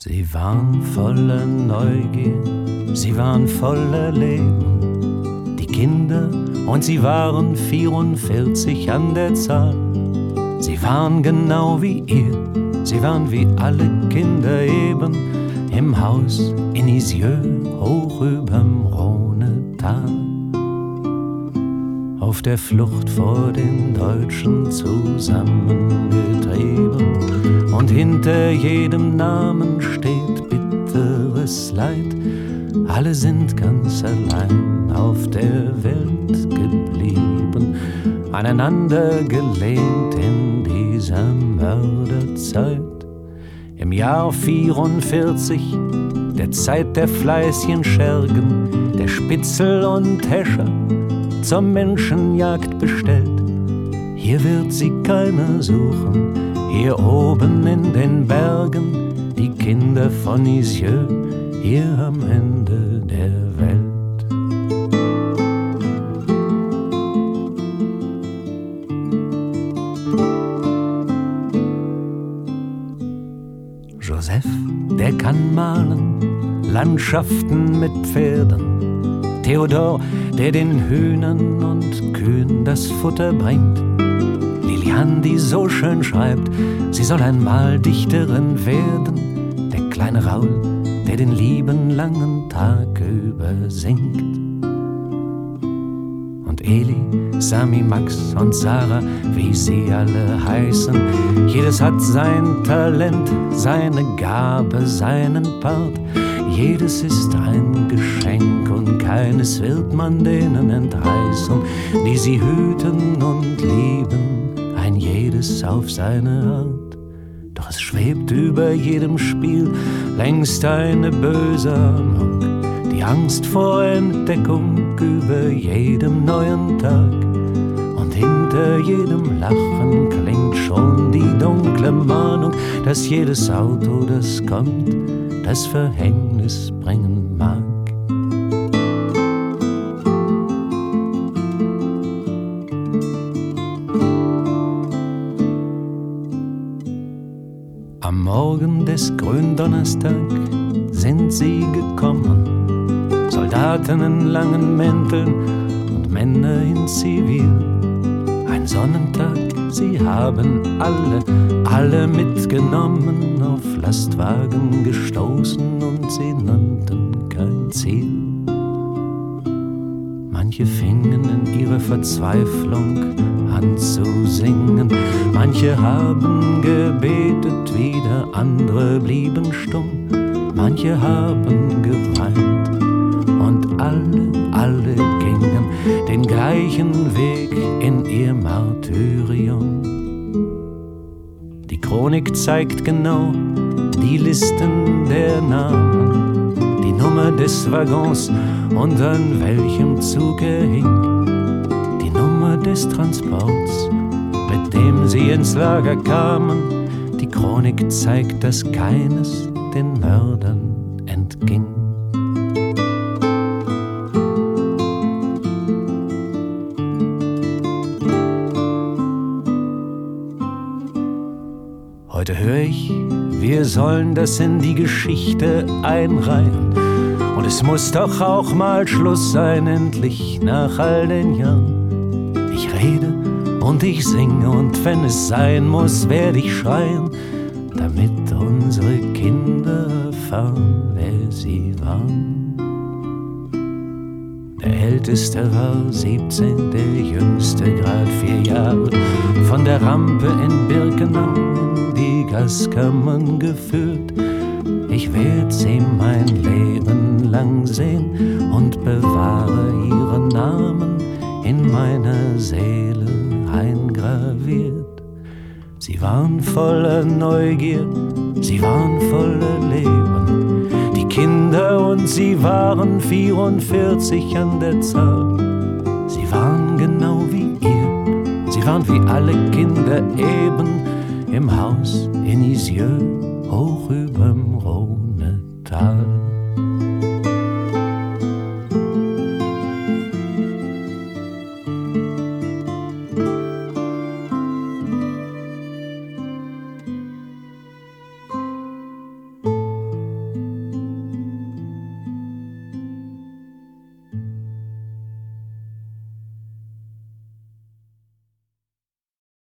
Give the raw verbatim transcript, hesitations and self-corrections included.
Sie waren voller Neugier, sie waren voller Leben, die Kinder, und sie waren vierundvierzig an der Zahl. Sie waren genau wie ihr, sie waren wie alle Kinder eben, im Haus in Isieux, hoch überm Rhonetal. Auf der Flucht vor den Deutschen zusammengetrieben, und hinter jedem Namen steht bitteres Leid. Alle sind ganz allein auf der Welt geblieben, aneinander gelehnt in dieser Mörderzeit. Im Jahr vierundvierzig, der Zeit der Fleißchen Schergen, der Spitzel und Häscher, zur Menschenjagd bestellt. Hier wird sie keiner suchen, hier oben in den Bergen, die Kinder von Isieux, hier am Ende der Welt. Joseph, der kann malen, Landschaften mit Pferden. Theodor, der den Hühnern und Kühen das Futter bringt. Lilian, die so schön schreibt, sie soll einmal Dichterin werden. Der kleine Raul, der den lieben langen Tag über singt. Und Eli, Sami, Max und Sarah, wie sie alle heißen, jedes hat sein Talent, seine Gabe, seinen Part. Jedes ist ein Geschenk und keines wird man denen entreißen, die sie hüten und lieben, ein jedes auf seine Art. Doch es schwebt über jedem Spiel längst eine böse Ahnung, die Angst vor Entdeckung über jedem neuen Tag. Und hinter jedem Lachen klingt schon die dunkle Mahnung, dass jedes Auto, das kommt, das Verhängnis bringen mag. Am Morgen des Gründonnerstag sind sie gekommen, Soldaten in langen Mänteln und Männer in Zivil. Ein Sonnentag, sie haben alle, alle mitgenommen, auf Lastwagen gestoßen und sie nannten kein Ziel. Manche fingen in ihrer Verzweiflung an zu singen, manche haben gebetet, wieder andere blieben stumm, manche haben geweint und alle, alle gingen den gleichen Weg in ihr Martyrium. Die Chronik zeigt genau die Listen der Namen, die Nummer des Waggons und an welchem Zug er hing, die Nummer des Transports, mit dem sie ins Lager kamen. Die Chronik zeigt, dass keines den Mördern entging. Heute höre ich, wir sollen das in die Geschichte einreihen. Und es muss doch auch mal Schluss sein, endlich nach all den Jahren. Ich rede und ich singe und wenn es sein muss, werde ich schreien, damit unsere Kinder erfahren, wer sie waren. Der Älteste war siebzehn, der Jüngste grad vier Jahre, von der Rampe in Birkenau in die Gaskammern geführt. Ich werd sie mein Leben lang sehen und bewahre ihren Namen in meiner Seele eingraviert. Sie waren voller Neugier, sie waren voller Leben, die Kinder, und sie waren vierundvierzig an der Zahl. Sie waren genau wie ihr, sie waren wie alle Kinder eben, im Haus in Isieux, hoch über